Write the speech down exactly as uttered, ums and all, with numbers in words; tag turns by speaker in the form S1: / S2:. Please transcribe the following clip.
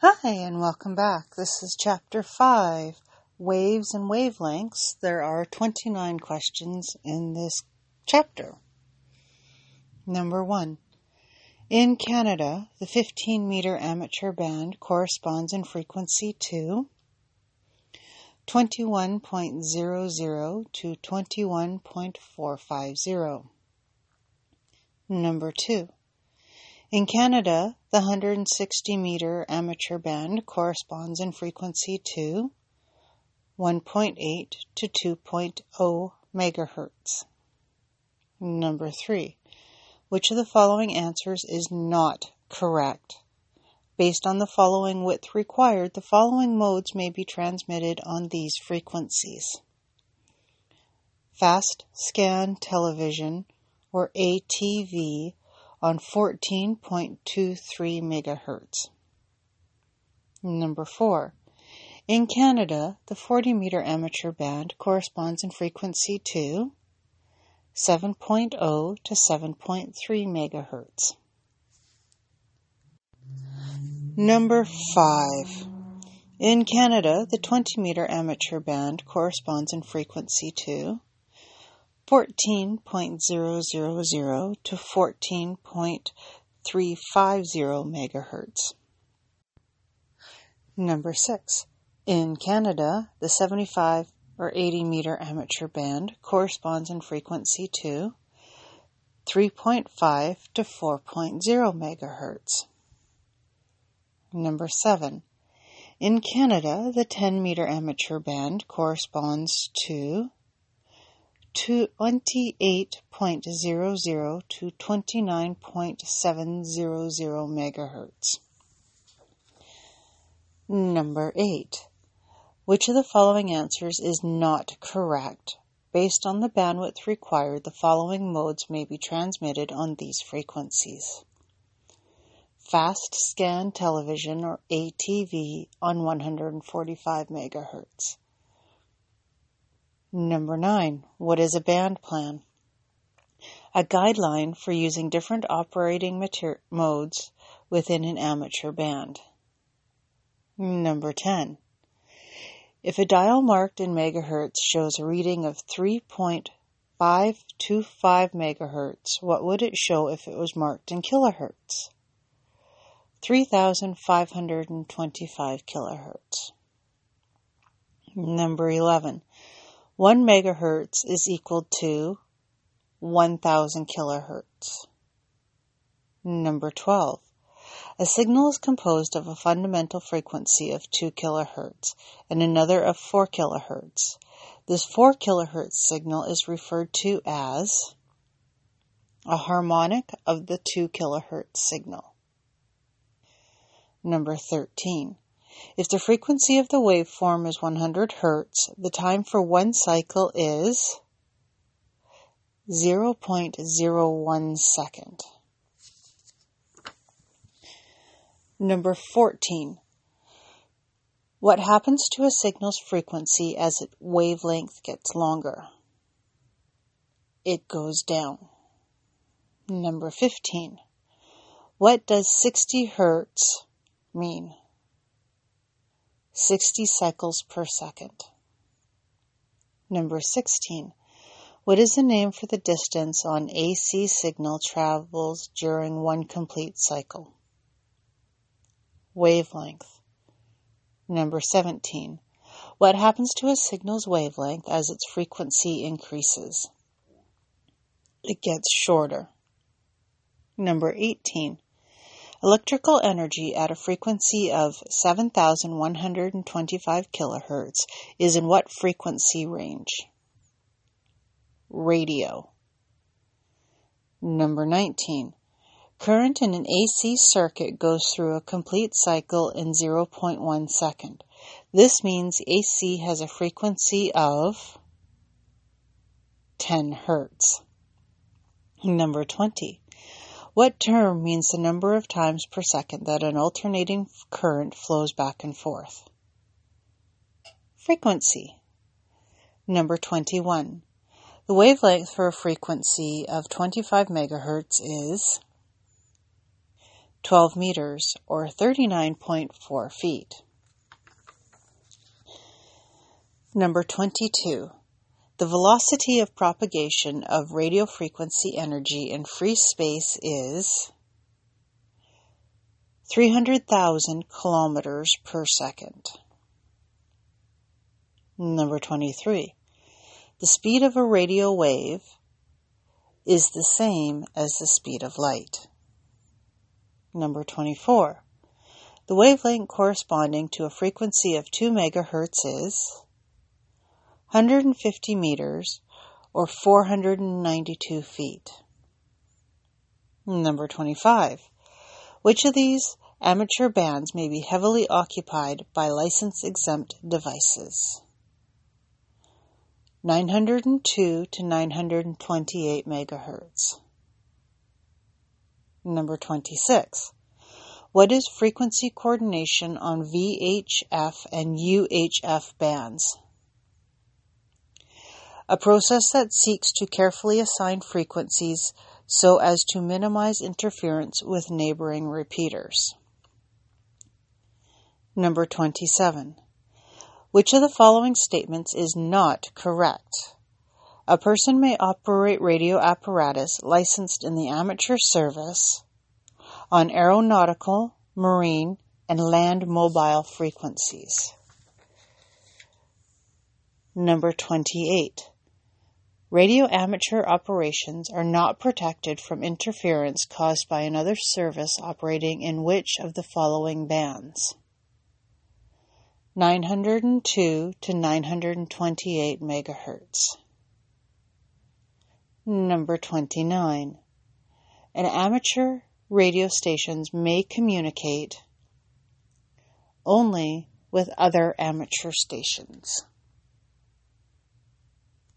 S1: Hi, and welcome back. This is Chapter five, Waves and Wavelengths. There are twenty-nine questions in this chapter. Number one. In Canada, the fifteen meter amateur band corresponds in frequency to twenty-one point zero zero to twenty-one point four five zero. Number two. In Canada, the one hundred sixty meter amateur band corresponds in frequency to one point eight to two point zero megahertz. Number three. Which of the following answers is not correct? Based on the following width required, the following modes may be transmitted on these frequencies. Fast scan television, or A T V, on fourteen point two three megahertz. Number four. In Canada, the forty meter amateur band corresponds in frequency to seven point zero to seven point three megahertz. Number five. In Canada, the twenty meter amateur band corresponds in frequency to fourteen point zero zero zero to fourteen point three five zero megahertz. Number six. In Canada, the seventy-five or eighty meter amateur band corresponds in frequency to three point five to four point zero megahertz. Number seven. In Canada, the ten meter amateur band corresponds to twenty-eight point zero zero to twenty-nine point seven zero zero megahertz. Number eight. Which of the following answers is not correct? Based on the bandwidth required, the following modes may be transmitted on these frequencies. Fast scan television, or A T V, on one hundred forty-five megahertz. Number nine. What is a band plan? A guideline for using different operating mater- modes within an amateur band. Number ten. If a dial marked in megahertz shows a reading of three point five two five megahertz, what would it show if it was marked in kilohertz? three thousand five hundred twenty-five kilohertz. Number eleven. one megahertz is equal to one thousand kilohertz. Number twelve. A signal is composed of a fundamental frequency of two kilohertz and another of four kilohertz. This four kilohertz signal is referred to as a harmonic of the two kilohertz signal. Number thirteen. If the frequency of the waveform is one hundred hertz, the time for one cycle is zero point zero one second. Number fourteen. What happens to a signal's frequency as its wavelength gets longer? It goes down. Number fifteen. What does sixty hertz mean? sixty cycles per second. Number sixteen. What is the name for the distance an A C signal travels during one complete cycle? Wavelength. Number seventeen. What happens to a signal's wavelength as its frequency increases? It gets shorter. Number eighteen. Electrical energy at a frequency of seven thousand one hundred twenty-five kilohertz is in what frequency range? Radio. Number nineteen. Current in an A C circuit goes through a complete cycle in zero point one second. This means A C has a frequency of ten hertz. Number twenty. What term means the number of times per second that an alternating current flows back and forth? Frequency. Number twenty-one. The wavelength for a frequency of twenty-five megahertz is twelve meters, or thirty-nine point four feet. Number twenty-two. The velocity of propagation of radio frequency energy in free space is three hundred thousand kilometers per second. Number twenty-three. The speed of a radio wave is the same as the speed of light. Number twenty-four. The wavelength corresponding to a frequency of two megahertz is one hundred fifty meters, or four hundred ninety-two feet. Number twenty-five. Which of these amateur bands may be heavily occupied by license-exempt devices? nine hundred two to nine hundred twenty-eight megahertz. Number twenty-six. What is frequency coordination on V H F and U H F bands? A process that seeks to carefully assign frequencies so as to minimize interference with neighboring repeaters. Number twenty-seven. Which of the following statements is not correct? A person may operate radio apparatus licensed in the amateur service on aeronautical, marine, and land mobile frequencies. Number twenty-eight. Radio amateur operations are not protected from interference caused by another service operating in which of the following bands? nine hundred two to nine hundred twenty-eight megahertz. Number twenty-nine. An amateur radio stations may communicate only with other amateur stations.